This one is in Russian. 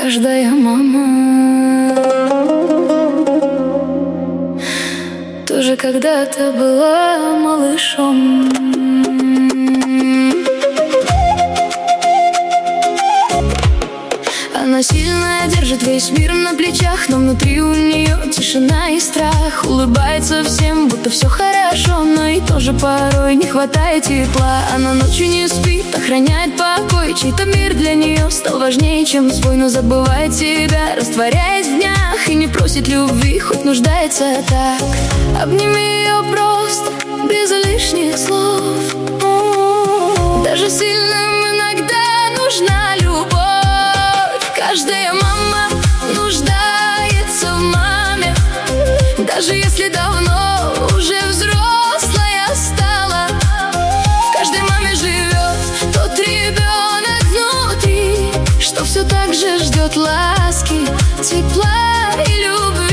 Каждая мама тоже когда-то была малышом. Она сильная, держит весь мир на плечах, но внутри у нее тишина и страх. Улыбается всем, будто все хорошо, но и тоже порой не хватает тепла. Она ночью не спит, охраняет покой. Чей-то мир для нее стал важнее, чем свой, но забывает себя, растворяясь в днях и не просит любви, хоть нуждается так. Обними ее просто, без лишних слов. Даже сильным иногда нужна любовь. Каждая мама нуждается в маме, даже если давно уже взрослая стала. В каждой маме живет тот ребенок внутри, что все так же ждет ласки, тепла и любви.